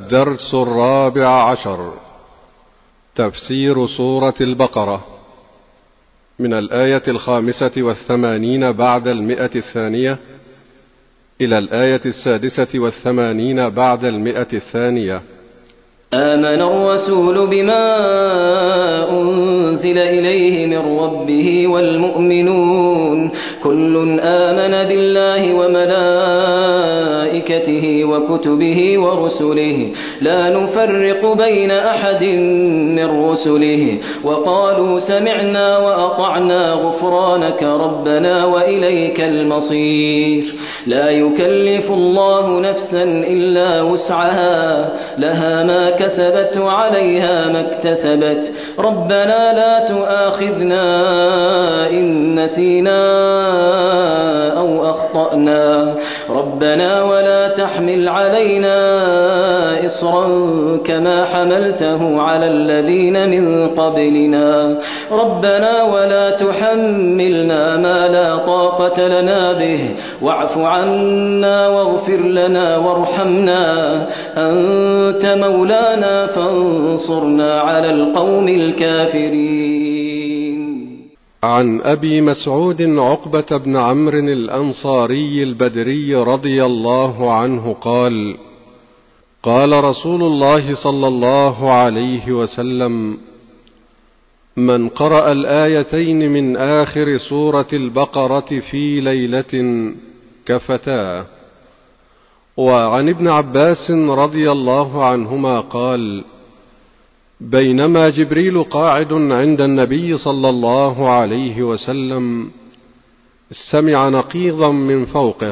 الدرس 14. تفسير سورة البقرة من الآية 85 بعد 100 إلى الآية 86 بعد 100. آمن الرسول بما أنزل إليه من ربه والمؤمنون كل آمن بالله وملائكته وكتبه ورسله لا نفرق بين أحد من رسله وقالوا سمعنا وأطعنا غفرانك ربنا وإليك المصير. لا يكلف الله نفسا إلا وسعها لها ما كسبت وعليها ما اكتسبت ربنا لا تؤاخذنا إن نسينا أو أخطأنا ربنا ولا تحمل علينا إصرا كما حملته على الذين من قبلنا ربنا ولا تحملنا ما لا طاقة لنا به واعف عنا واغفر لنا وارحمنا أنت مولانا فانصرنا على القوم الكافرين. عن أبي مسعود عقبة بن عمرو الأنصاري البدري رضي الله عنه قال: قال رسول الله صلى الله عليه وسلم: من قرأ الآيتين من آخر سورة البقرة في ليلة كفتاه. وعن ابن عباس رضي الله عنهما قال: بينما جبريل قاعد عند النبي صلى الله عليه وسلم سمع نقيضا من فوقه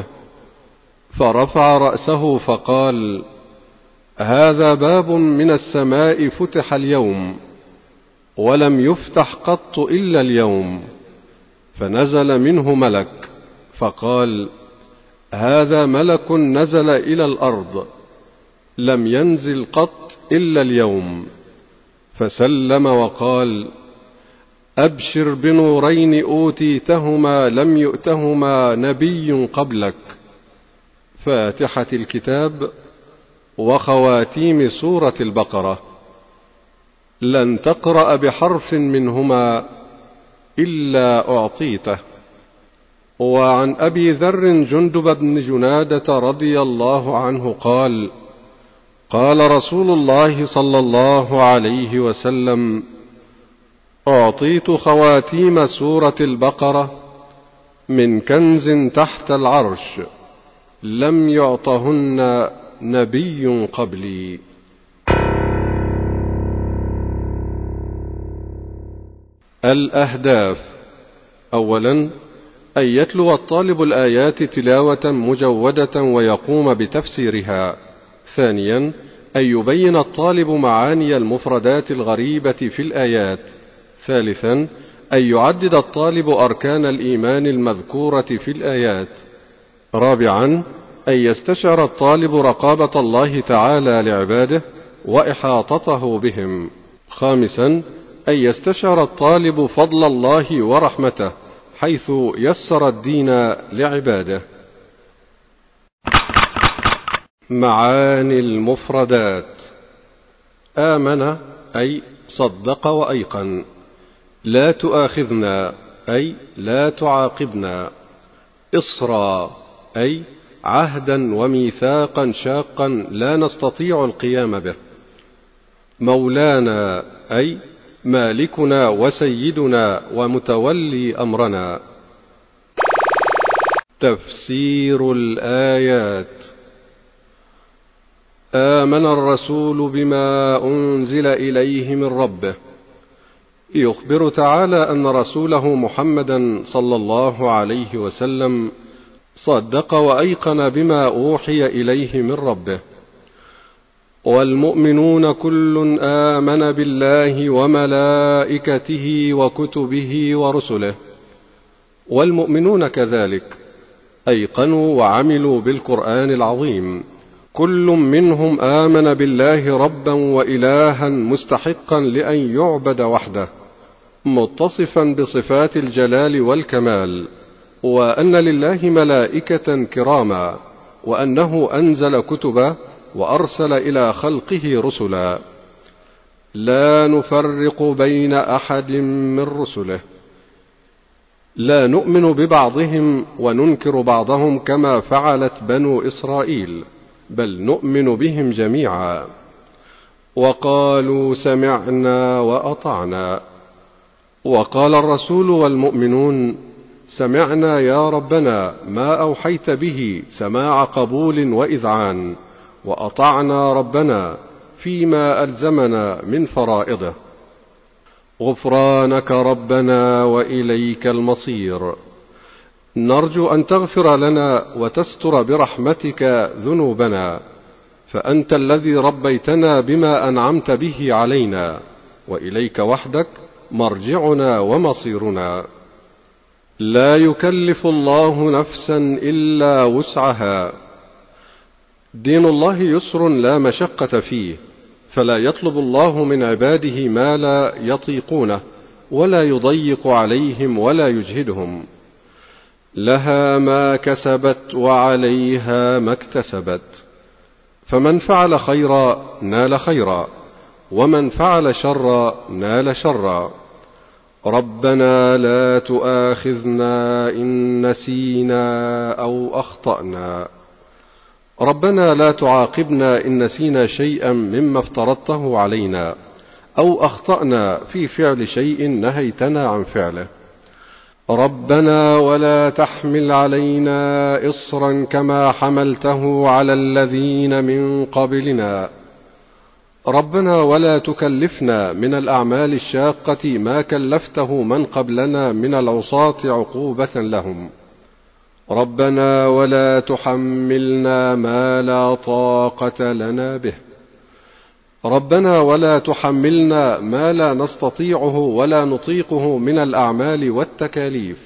فرفع رأسه فقال: هذا باب من السماء فتح اليوم ولم يفتح قط إلا اليوم. فنزل منه ملك فقال: هذا ملك نزل إلى الأرض لم ينزل قط إلا اليوم. فسلم وقال: أبشر بنورين أوتيتهما لم يؤتهما نبي قبلك، فاتحة الكتاب وخواتيم سورة البقرة، لن تقرأ بحرف منهما إلا أعطيته. وعن أبي ذر جندب بن جنادة رضي الله عنه قال: قال رسول الله صلى الله عليه وسلم: أعطيت خواتيم سورة البقرة من كنز تحت العرش لم يعطهن نبي قبلي. الأهداف: أولا، أن يتلو الطالب الآيات تلاوة مجودة ويقوم بتفسيرها. ثانيا، أن يبين الطالب معاني المفردات الغريبة في الآيات. ثالثا، أن يعدد الطالب أركان الإيمان المذكورة في الآيات. رابعا، أن يستشعر الطالب رقابة الله تعالى لعباده وإحاطته بهم. خامسا، أن يستشعر الطالب فضل الله ورحمته حيث يسر الدين لعباده. معاني المفردات: آمن أي صدق وأيقن، لا تؤاخذنا أي لا تعاقبنا، إصرا أي عهدا وميثاقا شاقا لا نستطيع القيام به، مولانا أي مالكنا وسيدنا ومتولي أمرنا. تفسير الآيات: آمن الرسول بما أنزل إليه من ربه، يخبر تعالى أن رسوله محمدا صلى الله عليه وسلم صدق وأيقن بما أوحي إليه من ربه. والمؤمنون كل آمن بالله وملائكته وكتبه ورسله. والمؤمنون كذلك أيقنوا وعملوا بالقرآن العظيم، كل منهم آمن بالله ربا وإلها مستحقا لأن يعبد وحده، متصفا بصفات الجلال والكمال، وأن لله ملائكة كراما، وأنه أنزل كتبا وأرسل إلى خلقه رسلا، لا نفرق بين أحد من رسله، لا نؤمن ببعضهم وننكر بعضهم كما فعلت بنو إسرائيل، بل نؤمن بهم جميعا. وقالوا سمعنا وأطعنا. وقال الرسول والمؤمنون سمعنا يا ربنا ما أوحيت به سماع قبول وإذعان، وأطعنا ربنا فيما ألزمنا من فرائضه. غفرانك ربنا وإليك المصير. نرجو أن تغفر لنا وتستر برحمتك ذنوبنا، فأنت الذي ربيتنا بما أنعمت به علينا، وإليك وحدك مرجعنا ومصيرنا. لا يكلف الله نفسا إلا وسعها. دين الله يسر لا مشقة فيه، فلا يطلب الله من عباده ما لا يطيقونه، ولا يضيق عليهم ولا يجهدهم. لها ما كسبت وعليها ما اكتسبت، فمن فعل خيرا نال خيرا، ومن فعل شرا نال شرا. ربنا لا تؤاخذنا إن نسينا أو أخطأنا. ربنا لا تعاقبنا إن نسينا شيئا مما افترضته علينا، أو أخطأنا في فعل شيء نهيتنا عن فعله. ربنا ولا تحمل علينا إصرا كما حملته على الذين من قبلنا. ربنا ولا تكلفنا من الأعمال الشاقة ما كلفته من قبلنا من العصاة عقوبة لهم. ربنا ولا تحملنا ما لا طاقة لنا به. ربنا ولا تحملنا ما لا نستطيعه ولا نطيقه من الأعمال والتكاليف.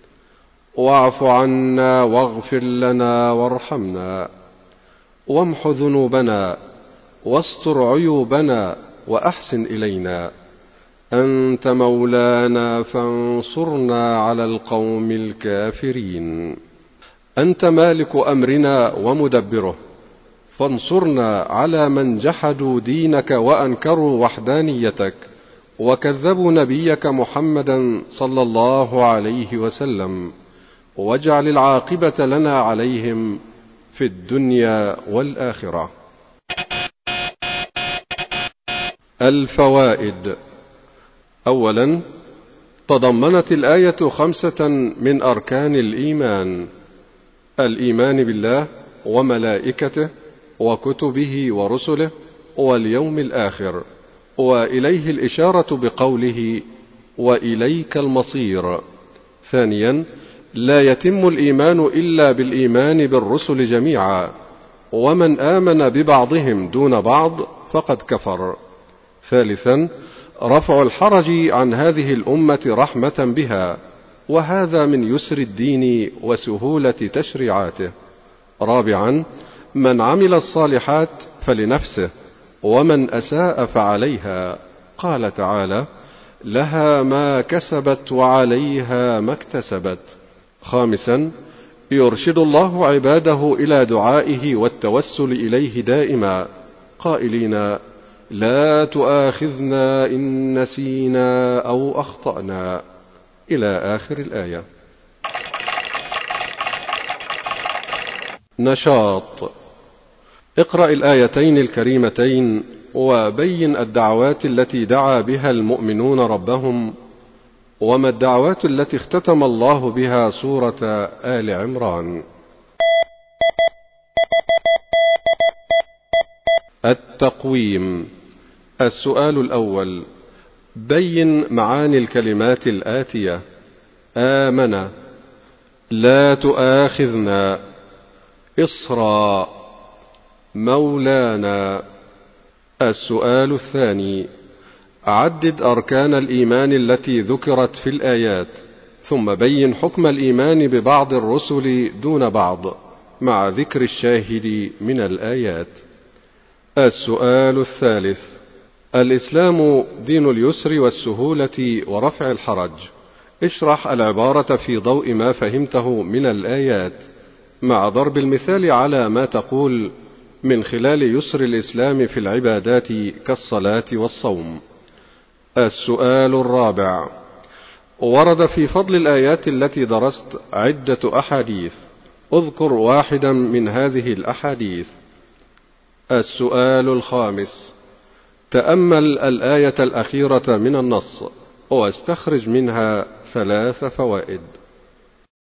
واعف عنا واغفر لنا وارحمنا، وامح ذنوبنا واستر عيوبنا وأحسن إلينا. أنت مولانا فانصرنا على القوم الكافرين. أنت مالك أمرنا ومدبره، فانصرنا على من جحدوا دينك وأنكروا وحدانيتك وكذبوا نبيك محمدا صلى الله عليه وسلم، واجعل العاقبة لنا عليهم في الدنيا والآخرة. الفوائد. أولا، تضمنت الآية 5 من أركان الإيمان: الإيمان بالله وملائكته وكتبه ورسله واليوم الآخر، وإليه الإشارة بقوله وإليك المصير. ثانيا، لا يتم الإيمان إلا بالإيمان بالرسل جميعا، ومن آمن ببعضهم دون بعض فقد كفر. ثالثا، رفع الحرج عن هذه الأمة رحمة بها، وهذا من يسر الدين وسهولة تشريعاته. رابعا، من عمل الصالحات فلنفسه، ومن أساء فعليها. قال تعالى: لها ما كسبت وعليها ما اكتسبت. خامسا، يرشد الله عباده إلى دعائه والتوسل إليه دائما، قائلين: لا تؤاخذنا إن نسينا أو أخطأنا، إلى آخر الآية. نشاط: اقرأ الآيتين الكريمتين وبين الدعوات التي دعا بها المؤمنون ربهم، وما الدعوات التي اختتم الله بها سورة آل عمران. التقويم. السؤال الأول: بين معاني الكلمات الآتية: آمن، لا تؤاخذنا، إصرا، مولانا. السؤال الثاني: عدد أركان الإيمان التي ذكرت في الآيات، ثم بين حكم الإيمان ببعض الرسل دون بعض مع ذكر الشاهد من الآيات. السؤال الثالث: الإسلام دين اليسر والسهولة ورفع الحرج. اشرح العبارة في ضوء ما فهمته من الآيات، مع ضرب المثال على ما تقول: من خلال يسر الإسلام في العبادات كالصلاة والصوم. السؤال الرابع: ورد في فضل الآيات التي درست عدة أحاديث، اذكر واحدا من هذه الأحاديث. السؤال الخامس: تأمل الآية الأخيرة من النص واستخرج منها 3 فوائد.